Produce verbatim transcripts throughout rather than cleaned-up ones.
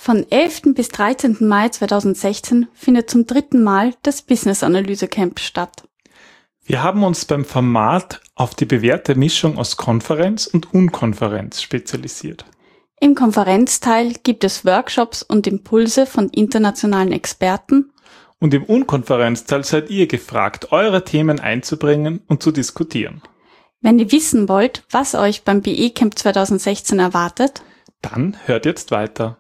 Von elften bis dreizehnten Mai zweitausendsechzehn findet zum dritten Mal das Business Analyse Camp statt. Wir haben uns beim Format auf die bewährte Mischung aus Konferenz und Unkonferenz spezialisiert. Im Konferenzteil gibt es Workshops und Impulse von internationalen Experten. Und im Unkonferenzteil seid ihr gefragt, eure Themen einzubringen und zu diskutieren. Wenn ihr wissen wollt, was euch beim B E Camp zweitausendsechzehn erwartet, dann hört jetzt weiter.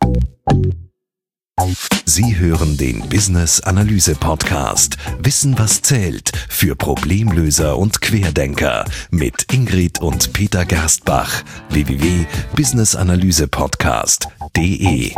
Sie hören den Business Analyse Podcast Wissen, was zählt für Problemlöser und Querdenker mit Ingrid und Peter Gerstbach. w w w punkt business analyse podcast punkt d e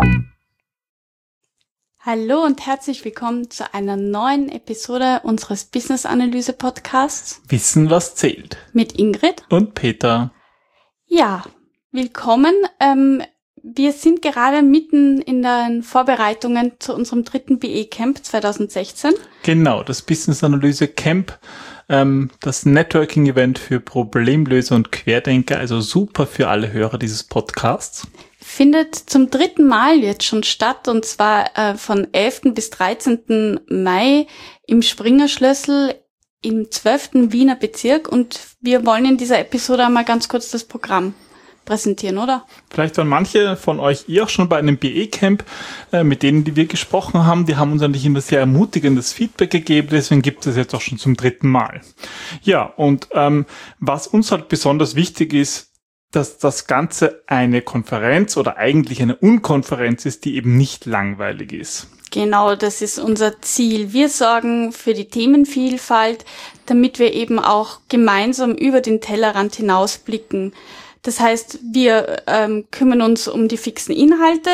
Hallo und herzlich willkommen zu einer neuen Episode unseres Business Analyse Podcasts Wissen, was zählt. Mit Ingrid und Peter. Ja, willkommen. Ähm, wir sind gerade mitten in den Vorbereitungen zu unserem dritten B E Camp zweitausendsechzehn. Genau, das Business Analyse Camp, ähm, das Networking-Event für Problemlöser und Querdenker, also super für alle Hörer dieses Podcasts. Findet zum dritten Mal jetzt schon statt, und zwar äh, von elften bis dreizehnten Mai im Springerschlössl im zwölften Wiener Bezirk, und wir wollen in dieser Episode einmal ganz kurz das Programm präsentieren, oder? Vielleicht waren manche von euch eh auch schon bei einem B E Camp, äh, mit denen, die wir gesprochen haben. Die haben uns eigentlich immer sehr ermutigendes Feedback gegeben, deswegen gibt es jetzt auch schon zum dritten Mal. Ja, und ähm, was uns halt besonders wichtig ist, dass das Ganze eine Konferenz oder eigentlich eine Unkonferenz ist, die eben nicht langweilig ist. Genau, das ist unser Ziel. Wir sorgen für die Themenvielfalt, damit wir eben auch gemeinsam über den Tellerrand hinausblicken. Das heißt, wir ähm, kümmern uns um die fixen Inhalte,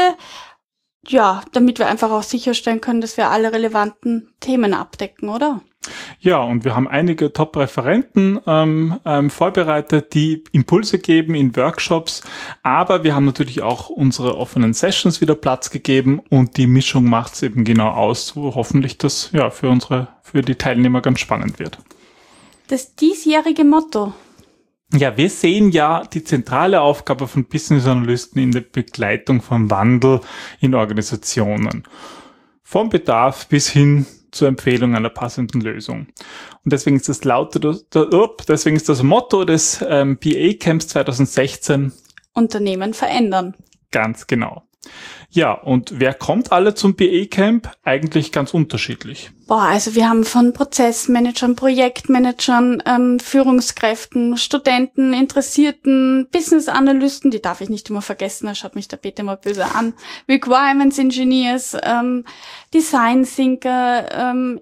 ja, damit wir einfach auch sicherstellen können, dass wir alle relevanten Themen abdecken, oder? Ja, und wir haben einige Top-Referenten ähm, ähm, vorbereitet, die Impulse geben in Workshops, aber wir haben natürlich auch unsere offenen Sessions wieder Platz gegeben, und die Mischung macht es eben genau aus, wo hoffentlich das ja für unsere, für die Teilnehmer ganz spannend wird. Das diesjährige Motto. Ja, wir sehen ja die zentrale Aufgabe von Business Analysten in der Begleitung von Wandel in Organisationen. Vom Bedarf bis hin zur Empfehlung einer passenden Lösung. Und deswegen ist das laute, deswegen ist das Motto des ähm, B E Camps zweitausendsechzehn Unternehmen verändern. Ganz genau. Ja, und wer kommt alle zum B E Camp? Eigentlich ganz unterschiedlich. Boah, also wir haben von Prozessmanagern, Projektmanagern, ähm, Führungskräften, Studenten, Interessierten, Business-Analysten, die darf ich nicht immer vergessen, da schaut mich der Peter mal böse an, Requirements Engineers, ähm, Design Thinker, ähm,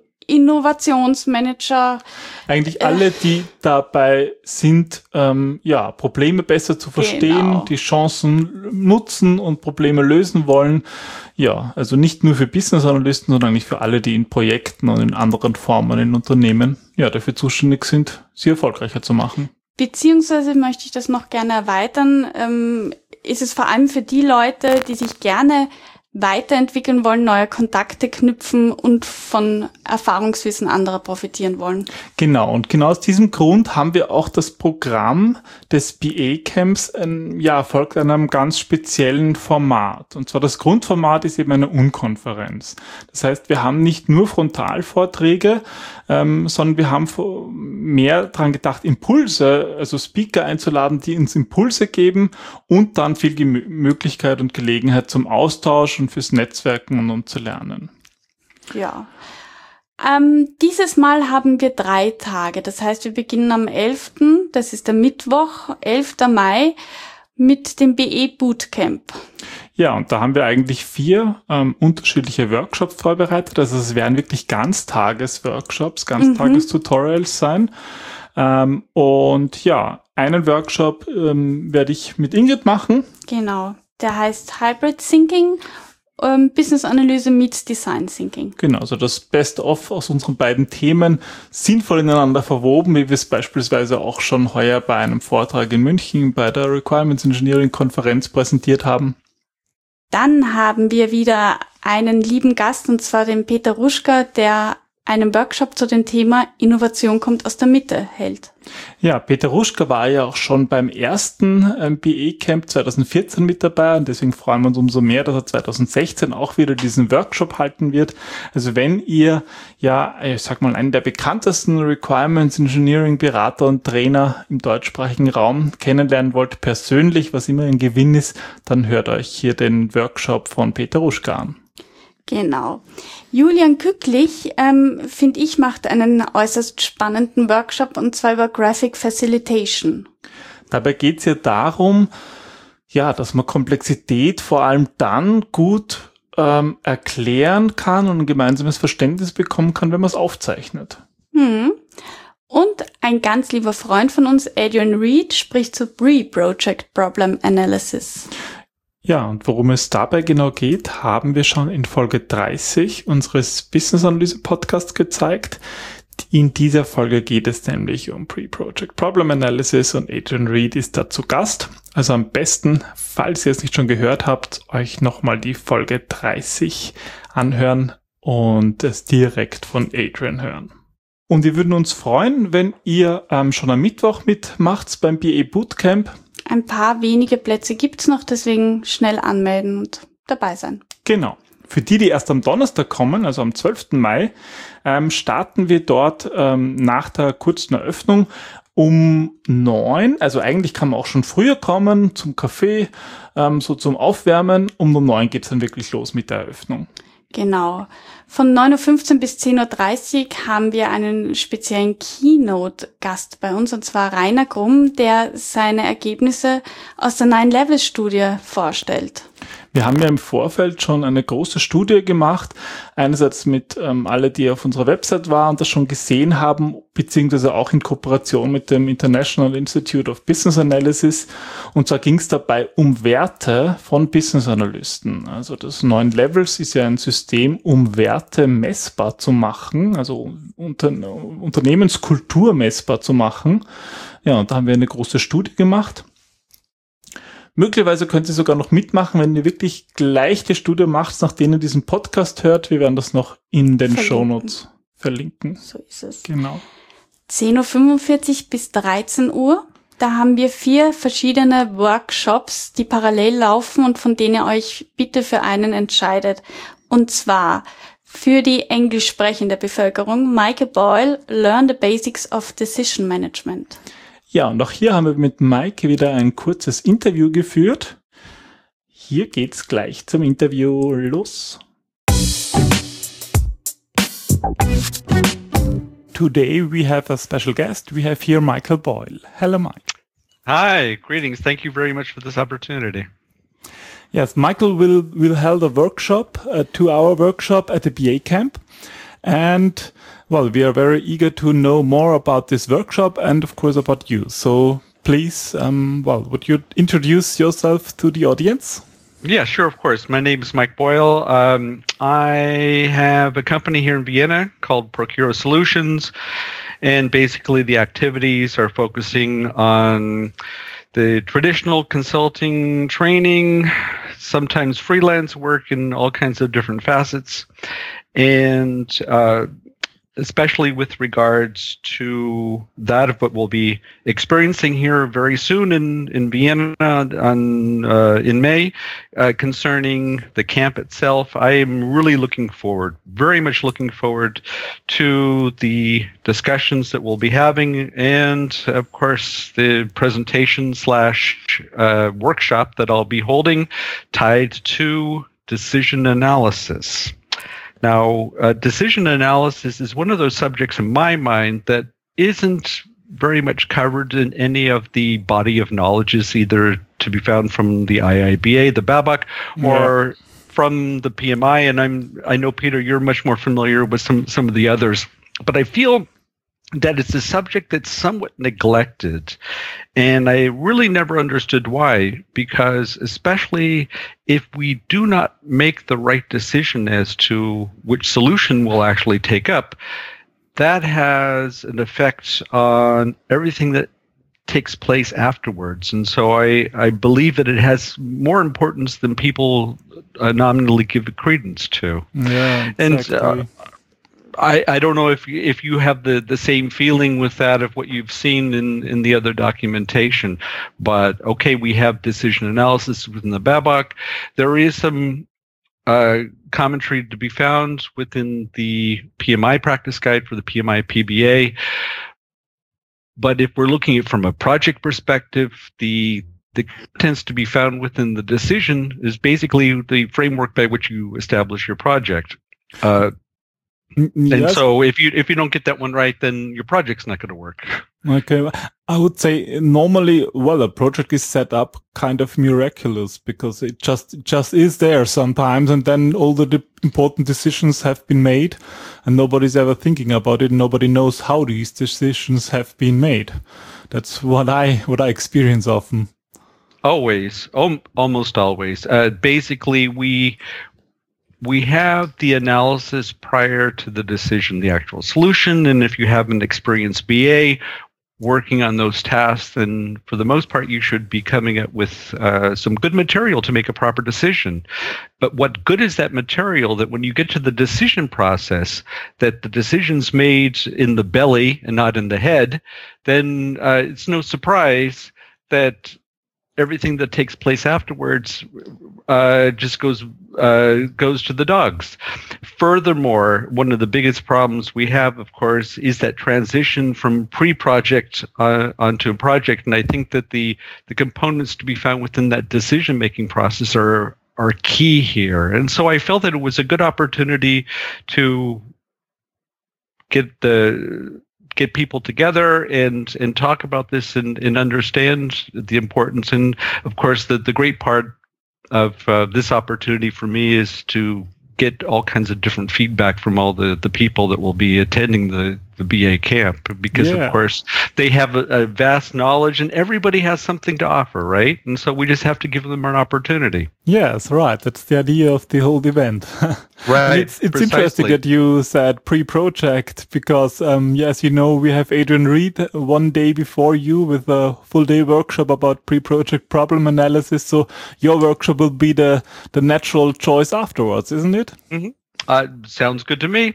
Innovationsmanager. Eigentlich alle, die dabei sind, ähm, ja, Probleme besser zu verstehen, Genau. die Chancen nutzen und Probleme lösen wollen. Ja, also nicht nur für Business-Analysten, sondern eigentlich für alle, die in Projekten und in anderen Formen in Unternehmen, ja, dafür zuständig sind, sie erfolgreicher zu machen. Beziehungsweise möchte ich das noch gerne erweitern, ähm, ist es vor allem für die Leute, die sich gerne weiterentwickeln wollen, neue Kontakte knüpfen und von Erfahrungswissen anderer profitieren wollen. Genau, und genau aus diesem Grund haben wir auch das Programm des B E Camps, ähm, ja, folgt einem ganz speziellen Format. Und zwar das Grundformat ist eben eine Unkonferenz. Das heißt, wir haben nicht nur Frontalvorträge, ähm, sondern wir haben mehr dran gedacht, Impulse, also Speaker einzuladen, die uns Impulse geben, und dann viel Gemö- Möglichkeit und Gelegenheit zum Austausch und fürs Netzwerken und um zu lernen. Ja. Ähm, dieses Mal haben wir drei Tage. Das heißt, wir beginnen am elften, das ist der Mittwoch, elften Mai, mit dem B E Bootcamp. Ja, und da haben wir eigentlich vier ähm, unterschiedliche Workshops vorbereitet. Also es werden wirklich Ganztages-Workshops, Ganztages-Tutorials sein. Ähm, und ja, einen Workshop ähm, werde ich mit Ingrid machen. Genau. Der heißt Hybrid Thinking, ähm, Business Analyse meets Design Thinking. Genau, also das Best-of aus unseren beiden Themen sinnvoll ineinander verwoben, wie wir es beispielsweise auch schon heuer bei einem Vortrag in München bei der Requirements Engineering Konferenz präsentiert haben. Dann haben wir wieder einen lieben Gast, und zwar den Peter Ruschka, der einen Workshop zu dem Thema Innovation kommt aus der Mitte hält. Ja, Peter Ruschka war ja auch schon beim ersten ähm, B E Camp zwanzig vierzehn mit dabei und deswegen freuen wir uns umso mehr, dass er zwanzig sechzehn auch wieder diesen Workshop halten wird. Also wenn ihr ja, ich sag mal, einen der bekanntesten Requirements Engineering Berater und Trainer im deutschsprachigen Raum kennenlernen wollt, persönlich, was immer ein Gewinn ist, dann hört euch hier den Workshop von Peter Ruschka an. Genau. Julian Kücklich, ähm, finde ich, macht einen äußerst spannenden Workshop und zwar über Graphic Facilitation. Dabei geht es ja darum, ja, dass man Komplexität vor allem dann gut ähm, erklären kann und ein gemeinsames Verständnis bekommen kann, wenn man es aufzeichnet. Hm. Und ein ganz lieber Freund von uns, Adrian Reed, spricht zu Pre-Project Problem Analysis. Ja, und worum es dabei genau geht, haben wir schon in Folge dreißig unseres Business Analyse Podcasts gezeigt. In dieser Folge geht es nämlich um Pre-Project Problem Analysis und Adrian Reed ist dazu Gast. Also am besten, falls ihr es nicht schon gehört habt, euch nochmal die Folge dreißig anhören und es direkt von Adrian hören. Und wir würden uns freuen, wenn ihr ähm, schon am Mittwoch mitmacht beim B E Bootcamp. Ein paar wenige Plätze gibt's noch, deswegen schnell anmelden und dabei sein. Genau. Für die, die erst am Donnerstag kommen, also am zwölften Mai, ähm, starten wir dort ähm, nach der kurzen Eröffnung um neun. Also eigentlich kann man auch schon früher kommen zum Kaffee, ähm, so zum Aufwärmen. Um um neun geht's dann wirklich los mit der Eröffnung. Genau. Von neun Uhr fünfzehn bis zehn Uhr dreißig haben wir einen speziellen Keynote-Gast bei uns, und zwar Rainer Grumm, der seine Ergebnisse aus der Nine-Level-Studie vorstellt. Wir haben ja im Vorfeld schon eine große Studie gemacht, einerseits mit ähm, alle, die auf unserer Website waren und das schon gesehen haben, beziehungsweise auch in Kooperation mit dem International Institute of Business Analysis. Und zwar ging es dabei um Werte von Business Analysten. Also das Nine Levels ist ja ein System, um Werte messbar zu machen, also unter, Unternehmenskultur messbar zu machen. Ja, und da haben wir eine große Studie gemacht. Möglicherweise könnt ihr sogar noch mitmachen, wenn ihr wirklich gleich die Studie macht, nachdem ihr diesen Podcast hört. Wir werden das noch in den Verlinken. Shownotes verlinken. So ist es. Genau. zehn Uhr fünfundvierzig bis dreizehn Uhr. Da haben wir vier verschiedene Workshops, die parallel laufen und von denen ihr euch bitte für einen entscheidet. Und zwar für die englisch sprechende Bevölkerung, Michael Boyle, Learn the Basics of Decision Management. Ja, und auch hier haben wir mit Mike wieder ein kurzes Interview geführt. Hier geht's gleich zum Interview los. Today we have a special guest. We have here Michael Boyle. Hello, Mike. Hi, greetings. Thank you very much for this opportunity. Yes, Michael will will hold a workshop, a two-hour workshop at the B A Camp, and well, we are very eager to know more about this workshop and, of course, about you. So, please, um, well, would you introduce yourself to the audience? Yeah, sure, of course. My name is Mike Boyle. Um, I have a company here in Vienna called Procuro Solutions, and basically the activities are focusing on the traditional consulting training, sometimes freelance work in all kinds of different facets, and uh, especially with regards to that of what we'll be experiencing here very soon in, in Vienna on, uh, in May, uh, concerning the camp itself. I am really looking forward, very much looking forward to the discussions that we'll be having and, of course, the presentation slash uh, workshop that I'll be holding tied to decision analysis. Now, uh, decision analysis is one of those subjects in my mind that isn't very much covered in any of the body of knowledges, either to be found from the I I B A, the B A B A C, or yeah. from the P M I. And I'm, I know, Peter, you're much more familiar with some, some of the others. But I feel that it's a subject that's somewhat neglected. And I really never understood why, because especially if we do not make the right decision as to which solution we'll actually take up, that has an effect on everything that takes place afterwards. And so I, I believe that it has more importance than people uh, nominally give it credence to. Yeah, exactly. And, uh, I, I don't know if you, if you have the, the same feeling with that of what you've seen in, in the other documentation, but okay, we have decision analysis within the B A B A C. There is some uh, commentary to be found within the P M I practice guide for the P M I P B A. But if we're looking at it from a project perspective, the the contents to be found within the decision is basically the framework by which you establish your project. Uh, Yes. And so if you if you don't get that one right, then your project's not going to work. Okay. I would say normally, well, a project is set up kind of miraculous because it just it just is there sometimes, and then all the de- important decisions have been made and nobody's ever thinking about it. Nobody knows how these decisions have been made. That's what I what I experience often. Always, om- almost always. Uh, basically, we we have the analysis prior to the decision, the actual solution, and if you have an experienced B A working on those tasks, then for the most part, you should be coming up with uh, some good material to make a proper decision. But what good is that material that when you get to the decision process, that the decision's made in the belly and not in the head, then uh, it's no surprise that everything that takes place afterwards uh, just goes uh, goes to the dogs. Furthermore, one of the biggest problems we have, of course, is that transition from pre-project uh, onto a project. And I think that the the components to be found within that decision-making process are are key here. And so I felt that it was a good opportunity to get the get people together and and talk about this and, and understand the importance. And of course, the, the great part of uh, this opportunity for me is to get all kinds of different feedback from all the, the people that will be attending the, the B A camp, because Yeah. of course they have a, a vast knowledge and everybody has something to offer, right? And so we just have to give them an opportunity. Yes, right. That's the idea of the whole event. Right, It's, it's precisely. interesting that you said pre-project because, um, yes, you know, we have Adrian Reed one day before you with a full day workshop about pre-project problem analysis. So your workshop will be the, the natural choice afterwards, isn't it? Uh, sounds good to me.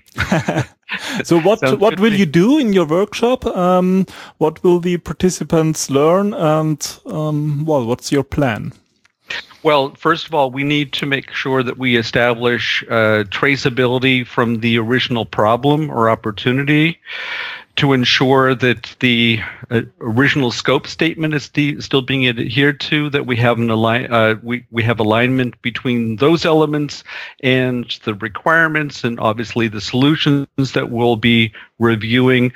So what Sounds what good to will me. you do in your workshop? Um, what will the participants learn? And, um, well, what's your plan? Well, first of all, we need to make sure that we establish uh, traceability from the original problem or opportunity to ensure that the uh, original scope statement is sti- still being adhered to, that we have an align uh, we, we have alignment between those elements and the requirements and obviously the solutions that we'll be reviewing.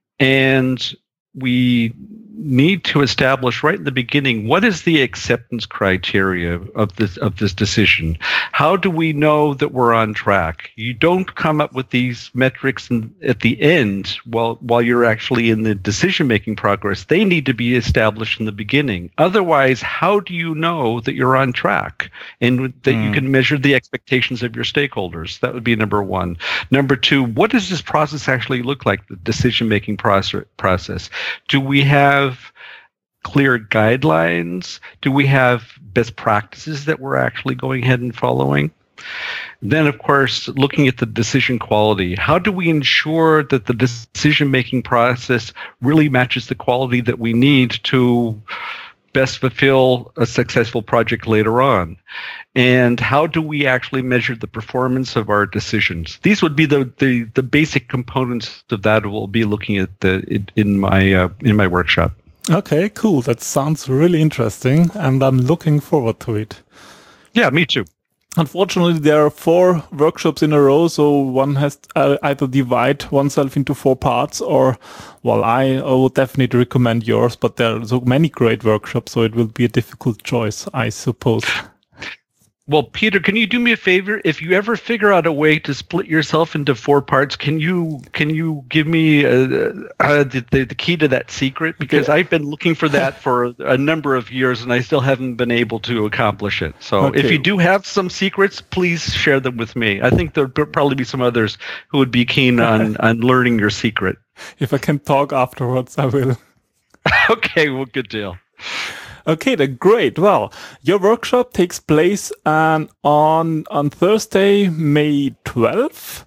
And we need to establish right in the beginning, what is the acceptance criteria of this of this decision? How do we know that we're on track? You don't come up with these metrics in, at the end while while you're actually in the decision-making progress. They need to be established in the beginning. Otherwise, how do you know that you're on track and that you can measure the expectations of your stakeholders? That would be number one. Number two, what does this process actually look like, the decision-making process? process? Do we have clear guidelines? Do we have best practices that we're actually going ahead and following? Then, of course, looking at the decision quality. How do we ensure that the decision-making process really matches the quality that we need to best fulfill a successful project later on? And how do we actually measure the performance of our decisions? These would be the the, the basic components of that we'll be looking at the, in, in my uh, in my workshop. Okay, cool. That sounds really interesting, and I'm looking forward to it. Yeah, me too. Unfortunately, there are four workshops in a row, so one has to uh, either divide oneself into four parts, or, well, I, I would definitely recommend yours, but there are so many great workshops, so it will be a difficult choice, I suppose. Well, Peter, can you do me a favor? If you ever figure out a way to split yourself into four parts, can you can you give me uh, uh, the, the the key to that secret? Because Okay. I've been looking for that for a number of years, and I still haven't been able to accomplish it. So, if Okay. you do have some secrets, please share them with me. I think there'll probably be some others who would be keen on on learning your secret. If I can talk afterwards, I will. Okay, well, good deal. Okay, then great. Well, your workshop takes place um, on on Thursday, May twelfth.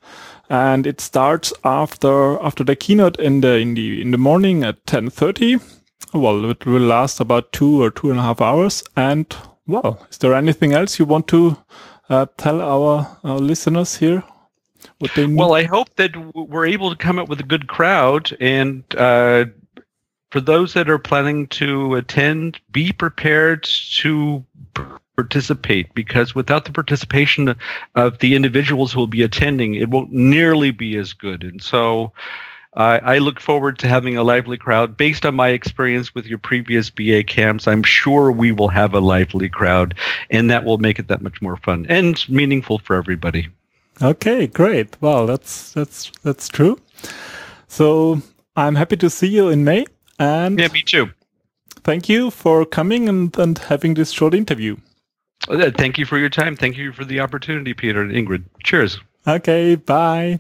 and it starts after after the keynote in the in the in the morning at ten thirty. Well, it will last about two or two and a half hours. And well, is there anything else you want to uh, tell our, our listeners here? What they need? Well, I hope that w- we're able to come up with a good crowd, and uh, for those that are planning to attend, be prepared to participate, because without the participation of the individuals who will be attending, it won't nearly be as good. And so uh, I look forward to having a lively crowd. Based on my experience with your previous B A camps, I'm sure we will have a lively crowd, and that will make it that much more fun and meaningful for everybody. Okay, great. Well, that's that's that's true. So I'm happy to see you in May. And yeah, me too. Thank you for coming and, and having this short interview. Uh, Thank you for your time. Thank you for the opportunity, Peter and Ingrid. Cheers. Okay, bye.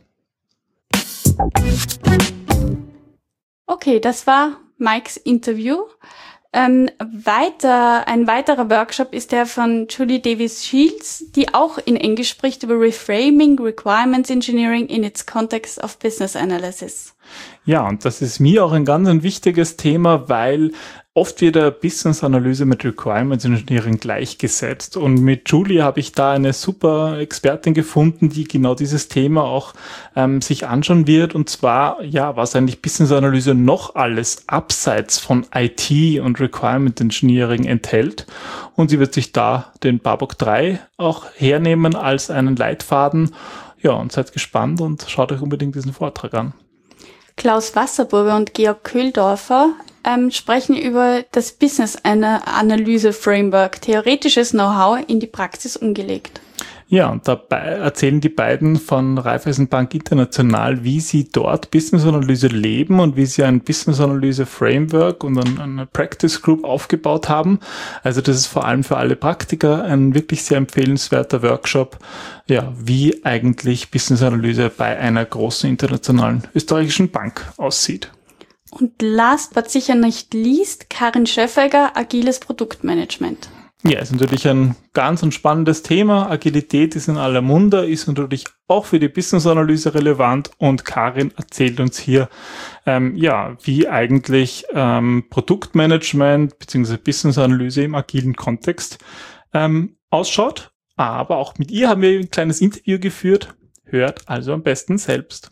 Okay, das war Mikes Interview. Ähm, weiter, ein weiterer Workshop ist der von Julie Davis Shields, die auch in Englisch spricht über Reframing Requirements Engineering in its Context of Business Analysis. Ja, und das ist mir auch ein ganz ein wichtiges Thema, weil oft wird der Business-Analyse mit Requirements Engineering gleichgesetzt. Und mit Julie habe ich da eine super Expertin gefunden, die genau dieses Thema auch ähm, sich anschauen wird. Und zwar, ja, was eigentlich Business-Analyse noch alles abseits von I T und Requirement Engineering enthält. Und sie wird sich da den Babok drei auch hernehmen als einen Leitfaden. Ja, und seid gespannt und schaut euch unbedingt diesen Vortrag an. Klaus Wasserburger und Georg Köhldorfer ähm, sprechen über das Business-Analyse-Framework, theoretisches Know-how in die Praxis umgelegt. Ja, und dabei erzählen die beiden von Raiffeisenbank International, wie sie dort Business-Analyse leben und wie sie ein Business-Analyse-Framework und eine Practice Group aufgebaut haben. Also das ist vor allem für alle Praktiker ein wirklich sehr empfehlenswerter Workshop, ja, wie eigentlich Business-Analyse bei einer großen internationalen österreichischen Bank aussieht. Und last but sicher nicht least, Karin Schöffegger, agiles Produktmanagement. Ja, ist natürlich ein ganz und spannendes Thema. Agilität ist in aller Munde, ist natürlich auch für die Business-Analyse relevant, und Karin erzählt uns hier, ähm, ja, wie eigentlich ähm, Produktmanagement bzw. Business-Analyse im agilen Kontext ähm, ausschaut. Aber auch mit ihr haben wir ein kleines Interview geführt. Hört also am besten selbst.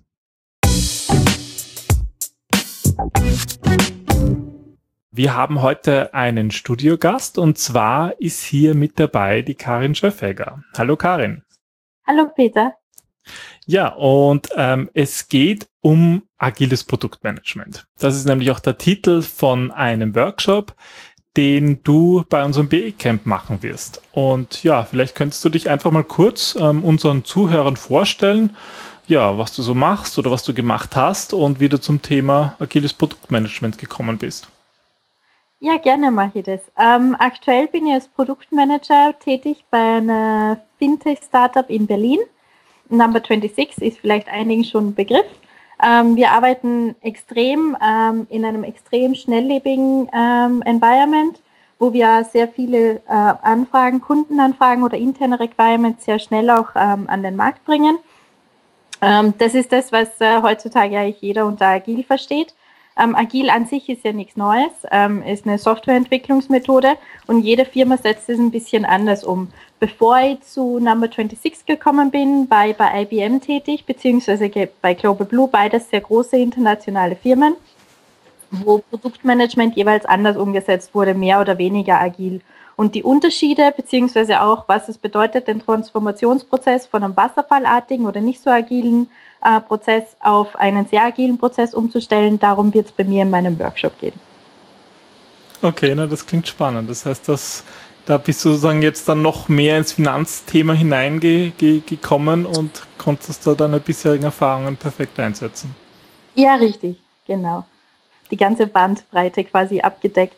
Wir haben heute einen Studiogast, und zwar ist hier mit dabei die Karin Schöffegger. Hallo Karin. Hallo Peter. Ja, und ähm, es geht um agiles Produktmanagement. Das ist nämlich auch der Titel von einem Workshop, den du bei unserem B E-Camp machen wirst. Und ja, vielleicht könntest du dich einfach mal kurz ähm, unseren Zuhörern vorstellen, ja, was du so machst oder was du gemacht hast und wie du zum Thema agiles Produktmanagement gekommen bist. Ja, gerne mache ich das. Ähm, aktuell bin ich als Produktmanager tätig bei einer Fintech-Startup in Berlin. Number sechsundzwanzig ist vielleicht einigen schon ein Begriff. Ähm, wir arbeiten extrem ähm, in einem extrem schnelllebigen ähm, Environment, wo wir sehr viele äh, Anfragen, Kundenanfragen oder interne Requirements sehr schnell auch ähm, an den Markt bringen. Ähm, das ist das, was äh, heutzutage eigentlich jeder unter agil versteht. Ähm, agil an sich ist ja nichts Neues, ähm, ist eine Softwareentwicklungsmethode, und jede Firma setzt es ein bisschen anders um. Bevor ich zu Number sechsundzwanzig gekommen bin, war ich bei I B M tätig, beziehungsweise bei Global Blue, beides sehr große internationale Firmen, wo Produktmanagement jeweils anders umgesetzt wurde, mehr oder weniger agil. Und die Unterschiede, beziehungsweise auch, was es bedeutet, den Transformationsprozess von einem wasserfallartigen oder nicht so agilen äh, Prozess auf einen sehr agilen Prozess umzustellen, darum wird es bei mir in meinem Workshop gehen. Okay, na, das klingt spannend. Das heißt, dass, da bist du sozusagen jetzt dann noch mehr ins Finanzthema hineingekommen und konntest da deine bisherigen Erfahrungen perfekt einsetzen. Ja, richtig, genau. Die ganze Bandbreite quasi abgedeckt.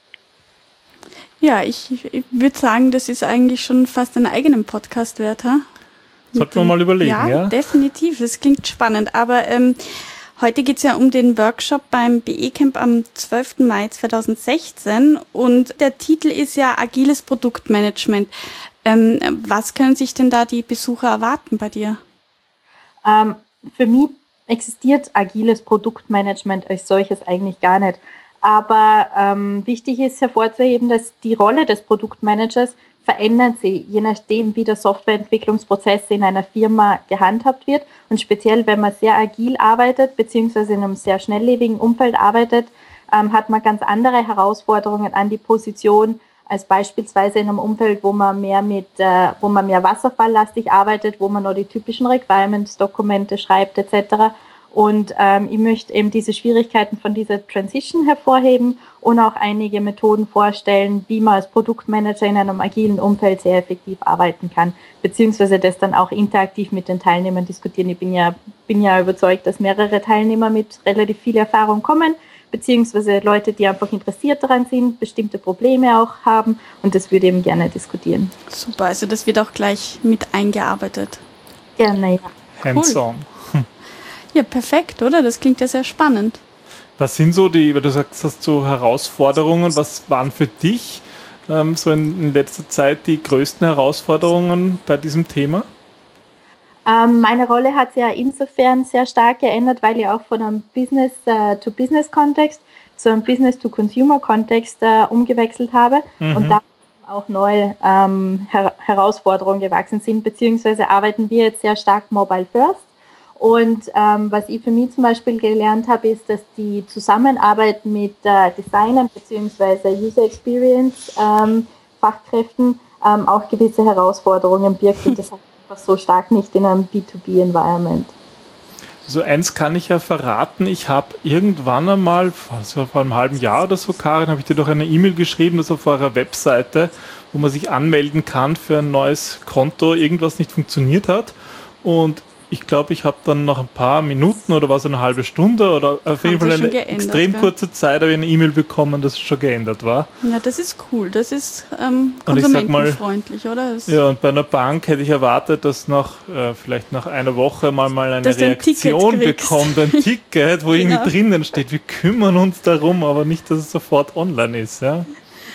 Ja, ich, ich würde sagen, das ist eigentlich schon fast einen eigenen Podcast wert. Ha? Sollten wir mal überlegen, ja? Ja, definitiv. Das klingt spannend. Aber ähm, heute geht es ja um den Workshop beim B E-Camp am zwölften Mai zweitausendsechzehn. Und der Titel ist ja Agiles Produktmanagement. Ähm, was können sich denn da die Besucher erwarten bei dir? Ähm, für mich existiert agiles Produktmanagement als solches eigentlich gar nicht. Aber ähm, wichtig ist hervorzuheben, dass die Rolle des Produktmanagers verändert sich, je nachdem, wie der Softwareentwicklungsprozess in einer Firma gehandhabt wird. Und speziell, wenn man sehr agil arbeitet, beziehungsweise in einem sehr schnelllebigen Umfeld arbeitet, ähm, hat man ganz andere Herausforderungen an die Position, als beispielsweise in einem Umfeld, wo man mehr mit, äh, wo man mehr wasserfalllastig arbeitet, wo man noch die typischen Requirements-Dokumente schreibt et cetera. Und ähm, ich möchte eben diese Schwierigkeiten von dieser Transition hervorheben und auch einige Methoden vorstellen, wie man als Produktmanager in einem agilen Umfeld sehr effektiv arbeiten kann, beziehungsweise das dann auch interaktiv mit den Teilnehmern diskutieren. Ich bin ja, bin ja überzeugt, dass mehrere Teilnehmer mit relativ viel Erfahrung kommen, beziehungsweise Leute, die einfach interessiert daran sind, bestimmte Probleme auch haben, und das würde ich eben gerne diskutieren. Super, also das wird auch gleich mit eingearbeitet. Gerne, ja. Hands-on. Cool. Ja, perfekt, oder? Das klingt ja sehr spannend. Was sind so die, weil du sagst, hast so Herausforderungen, was waren für dich ähm, so in, in letzter Zeit die größten Herausforderungen bei diesem Thema? Ähm, meine Rolle hat sich ja insofern sehr stark geändert, weil ich auch von einem Business-to-Business-Kontext zu einem Business-to-Consumer-Kontext äh, umgewechselt habe, mhm. und da auch neue ähm, Her- Herausforderungen gewachsen sind, beziehungsweise arbeiten wir jetzt sehr stark Mobile First. Und ähm, was ich für mich zum Beispiel gelernt habe, ist, dass die Zusammenarbeit mit äh, Designern beziehungsweise User Experience ähm, Fachkräften ähm, auch gewisse Herausforderungen birgt, und das hat einfach so stark nicht in einem B zwei B Environment. So eins kann ich ja verraten, ich habe irgendwann einmal, das war vor einem halben Jahr oder so, Karin, habe ich dir doch eine E-Mail geschrieben, dass auf eurer Webseite, wo man sich anmelden kann für ein neues Konto, irgendwas nicht funktioniert hat, und ich glaube, ich habe dann nach ein paar Minuten oder war es eine halbe Stunde oder auf jeden Fall eine geändert, extrem ja. kurze Zeit habe ich eine E-Mail bekommen, dass es schon geändert war. Ja, das ist cool. Das ist ähm, konsumentenfreundlich, oder? Das ja, und bei einer Bank hätte ich erwartet, dass nach äh, vielleicht nach einer Woche mal, mal eine Reaktion ein bekommt, ein Ticket, wo genau. irgendwie drinnen steht, wir kümmern uns darum, aber nicht, dass es sofort online ist. Ja?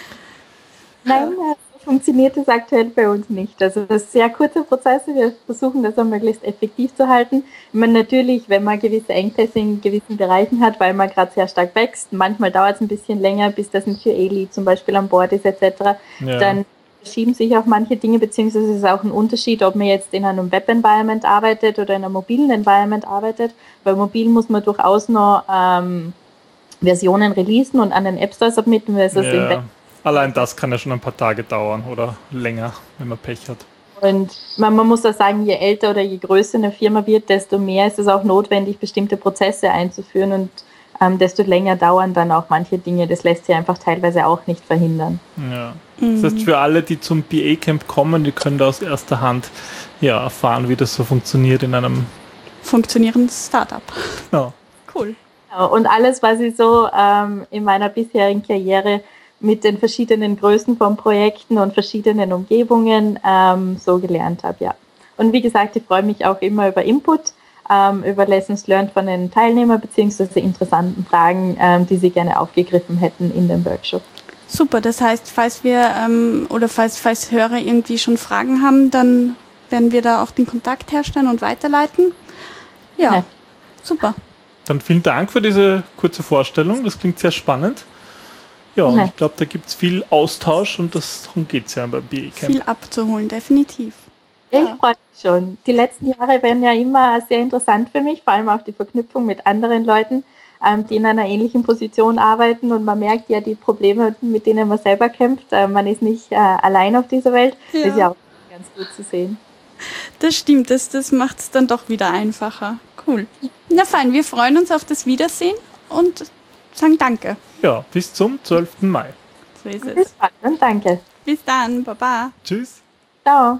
Nein, funktioniert das aktuell bei uns nicht. Also das sind sehr kurze Prozesse, wir versuchen das auch möglichst effektiv zu halten. Ich meine, natürlich, wenn man gewisse Engpässe in gewissen Bereichen hat, weil man gerade sehr stark wächst, manchmal dauert es ein bisschen länger, bis das ein Q A-Lead zum Beispiel an Bord ist et cetera, ja. dann verschieben sich auch manche Dinge, beziehungsweise es ist auch ein Unterschied, ob man jetzt in einem Web-Environment arbeitet oder in einem mobilen Environment arbeitet. Bei mobil muss man durchaus noch ähm, Versionen releasen und an den App Store submitten, weil es ja. im Web Allein das kann ja schon ein paar Tage dauern oder länger, wenn man Pech hat. Und man, man muss auch sagen, je älter oder je größer eine Firma wird, desto mehr ist es auch notwendig, bestimmte Prozesse einzuführen, und ähm, desto länger dauern dann auch manche Dinge. Das lässt sich einfach teilweise auch nicht verhindern. Ja. Mhm. Das heißt, für alle, die zum B A-Camp kommen, die können da aus erster Hand ja, erfahren, wie das so funktioniert in einem funktionierenden Startup. Ja. Cool. Und alles, was ich so ähm, in meiner bisherigen Karriere mit den verschiedenen Größen von Projekten und verschiedenen Umgebungen ähm, so gelernt habe, ja. Und wie gesagt, ich freue mich auch immer über Input, ähm, über Lessons learned von den Teilnehmern, beziehungsweise interessanten Fragen, ähm, die sie gerne aufgegriffen hätten in dem Workshop. Super, das heißt, falls wir ähm, oder falls, falls Hörer irgendwie schon Fragen haben, dann werden wir da auch den Kontakt herstellen und weiterleiten. Ja, ja. Super. Dann vielen Dank für diese kurze Vorstellung, das klingt sehr spannend. Ja, und ich glaube, da gibt es viel Austausch, und das, darum geht es ja beim B A-Camp. Viel abzuholen, definitiv. Ja. Ich freue mich schon. Die letzten Jahre werden ja immer sehr interessant für mich, vor allem auch die Verknüpfung mit anderen Leuten, ähm, die in einer ähnlichen Position arbeiten, und man merkt ja die Probleme, mit denen man selber kämpft. Äh, man ist nicht äh, allein auf dieser Welt. Ja. Das ist ja auch ganz gut zu sehen. Das stimmt, das, das macht es dann doch wieder einfacher. Cool. Na fein, wir freuen uns auf das Wiedersehen und sagen Danke. Ja, bis zum zwölften Mai. So ist es. Bis dann, danke. Bis dann, Baba. Tschüss. Ciao.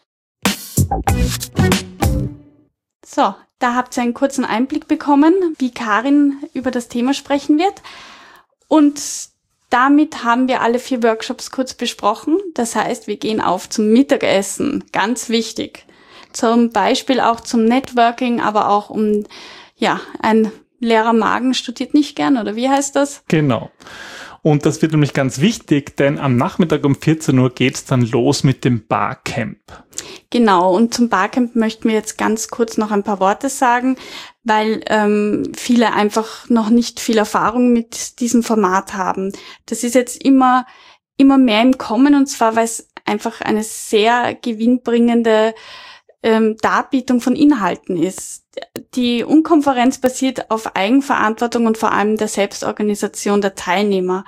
So, da habt ihr einen kurzen Einblick bekommen, wie Karin über das Thema sprechen wird. Und damit haben wir alle vier Workshops kurz besprochen. Das heißt, wir gehen auf zum Mittagessen. Ganz wichtig. Zum Beispiel auch zum Networking, aber auch um, ja, ein leerer Magen studiert nicht gern, oder wie heißt das? Genau. Und das wird nämlich ganz wichtig, denn am Nachmittag um vierzehn Uhr geht's dann los mit dem Barcamp. Genau, und zum Barcamp möchten wir jetzt ganz kurz noch ein paar Worte sagen, weil ähm, viele einfach noch nicht viel Erfahrung mit diesem Format haben. Das ist jetzt immer immer mehr im Kommen, und zwar, weil es einfach eine sehr gewinnbringende ähm, Darbietung von Inhalten ist. Die Unkonferenz basiert auf Eigenverantwortung und vor allem der Selbstorganisation der Teilnehmer.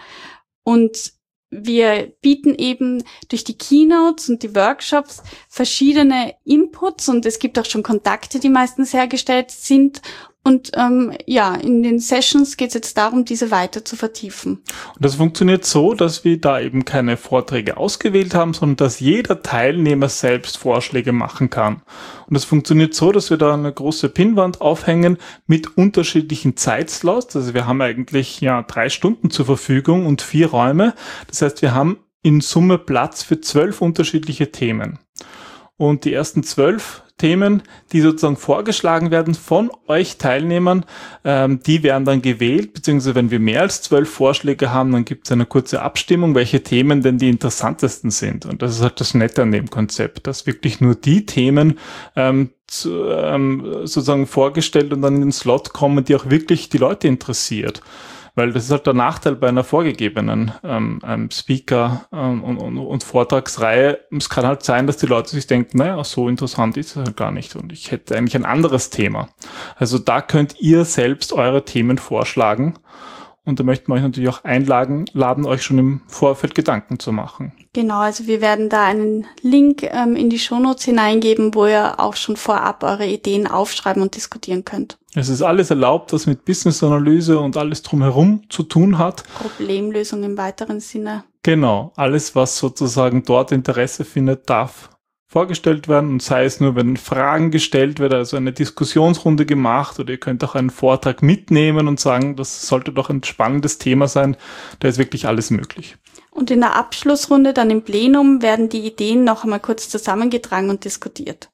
Und wir bieten eben durch die Keynotes und die Workshops verschiedene Inputs, und es gibt auch schon Kontakte, die meistens hergestellt sind. Und ähm, ja, in den Sessions geht es jetzt darum, diese weiter zu vertiefen. Und das funktioniert so, dass wir da eben keine Vorträge ausgewählt haben, sondern dass jeder Teilnehmer selbst Vorschläge machen kann. Und das funktioniert so, dass wir da eine große Pinnwand aufhängen mit unterschiedlichen Zeitslots. Also wir haben eigentlich ja drei Stunden zur Verfügung und vier Räume. Das heißt, wir haben in Summe Platz für zwölf unterschiedliche Themen. Und die ersten zwölf Themen, die sozusagen vorgeschlagen werden von euch Teilnehmern, ähm, die werden dann gewählt, beziehungsweise wenn wir mehr als zwölf Vorschläge haben, dann gibt es eine kurze Abstimmung, welche Themen denn die interessantesten sind. Und das ist halt das Nette an dem Konzept, dass wirklich nur die Themen ähm, zu, ähm, sozusagen vorgestellt und dann in den Slot kommen, die auch wirklich die Leute interessiert. Weil das ist halt der Nachteil bei einer vorgegebenen ähm, ähm, Speaker- ähm, und, und, und Vortragsreihe. Es kann halt sein, dass die Leute sich denken, naja, so interessant ist es halt gar nicht und ich hätte eigentlich ein anderes Thema. Also da könnt ihr selbst eure Themen vorschlagen, und da möchten wir euch natürlich auch einladen, laden euch schon im Vorfeld Gedanken zu machen. Genau, also wir werden da einen Link ähm, in die Shownotes hineingeben, wo ihr auch schon vorab eure Ideen aufschreiben und diskutieren könnt. Es ist alles erlaubt, was mit Business-Analyse und alles drumherum zu tun hat. Problemlösung im weiteren Sinne. Genau, alles, was sozusagen dort Interesse findet, darf vorgestellt werden, und sei es nur, wenn Fragen gestellt werden, also eine Diskussionsrunde gemacht, oder ihr könnt auch einen Vortrag mitnehmen und sagen, das sollte doch ein spannendes Thema sein, da ist wirklich alles möglich. Und in der Abschlussrunde dann im Plenum werden die Ideen noch einmal kurz zusammengetragen und diskutiert.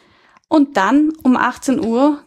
Und dann um achtzehn Uhr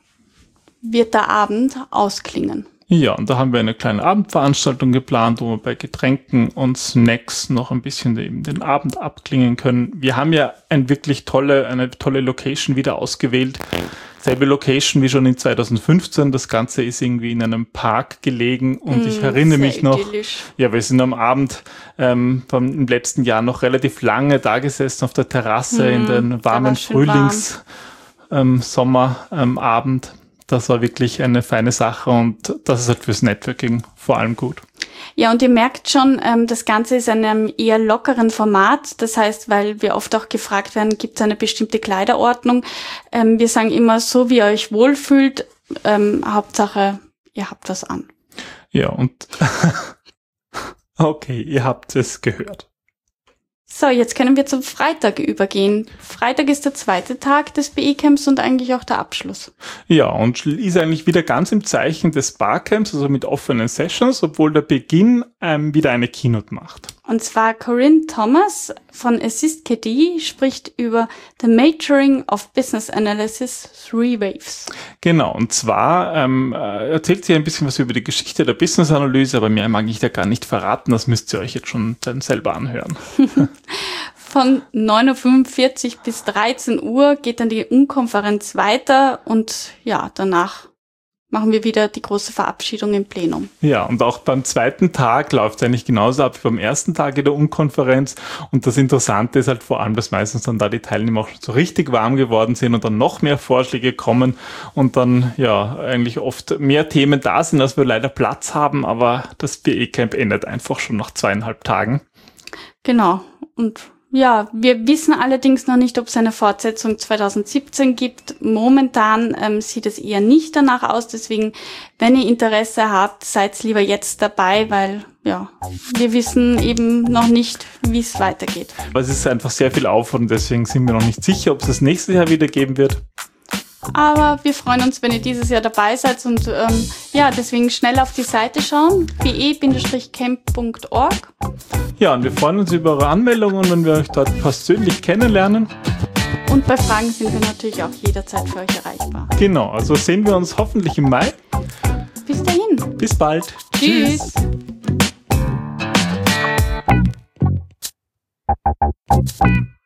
wird der Abend ausklingen. Ja, und da haben wir eine kleine Abendveranstaltung geplant, wo wir bei Getränken und Snacks noch ein bisschen eben den Abend abklingen können. Wir haben ja ein wirklich tolle, eine tolle Location wieder ausgewählt. Selbe Location wie schon in zweitausendfünfzehn. Das Ganze ist irgendwie in einem Park gelegen, und mm, ich erinnere mich noch, idyllisch. Ja, wir sind am Abend ähm, vom, im letzten Jahr noch relativ lange da gesessen auf der Terrasse mm, in den warmen Frühlings-, warm. ähm, Sommerabend. Ähm, Das war wirklich eine feine Sache, und das ist halt fürs Networking vor allem gut. Ja, und ihr merkt schon, ähm, das Ganze ist in einem eher lockeren Format. Das heißt, weil wir oft auch gefragt werden, gibt es eine bestimmte Kleiderordnung? Ähm, wir sagen immer, so wie ihr euch wohlfühlt, ähm, Hauptsache, ihr habt was an. Ja, und okay, ihr habt es gehört. So, jetzt können wir zum Freitag übergehen. Freitag ist der zweite Tag des B E-Camps und eigentlich auch der Abschluss. Ja, und ist eigentlich wieder ganz im Zeichen des Barcamps, also mit offenen Sessions, obwohl der Beginn ähm, wieder eine Keynote macht. Und zwar Corinne Thomas von Assist K D spricht über The Maturing of Business Analysis Three Waves. Genau, und zwar ähm, erzählt sie ein bisschen was über die Geschichte der Business-Analyse, aber mehr mag ich da gar nicht verraten, das müsst ihr euch jetzt schon dann selber anhören. Von neun Uhr fünfundvierzig bis dreizehn Uhr geht dann die Unkonferenz weiter, und ja, danach machen wir wieder die große Verabschiedung im Plenum. Ja, und auch beim zweiten Tag läuft es eigentlich genauso ab wie beim ersten Tag in der Unkonferenz. Und das Interessante ist halt vor allem, dass meistens dann da die Teilnehmer auch schon so richtig warm geworden sind und dann noch mehr Vorschläge kommen und dann ja eigentlich oft mehr Themen da sind, als wir leider Platz haben. Aber das B E-Camp endet einfach schon nach zweieinhalb Tagen. Genau. Und ja, wir wissen allerdings noch nicht, ob es eine Fortsetzung zweitausendsiebzehn gibt. Momentan ähm, sieht es eher nicht danach aus. Deswegen, wenn ihr Interesse habt, seid lieber jetzt dabei, weil ja, wir wissen eben noch nicht, wie es weitergeht. Aber es ist einfach sehr viel Aufwand, deswegen sind wir noch nicht sicher, ob es das nächste Jahr wieder geben wird. Aber wir freuen uns, wenn ihr dieses Jahr dabei seid, und ähm, ja, deswegen schnell auf die Seite schauen, b e camp punkt org. Ja, und wir freuen uns über eure Anmeldungen, wenn wir euch dort persönlich kennenlernen. Und bei Fragen sind wir natürlich auch jederzeit für euch erreichbar. Genau, also sehen wir uns hoffentlich im Mai. Bis dahin. Bis bald. Tschüss. Tschüss.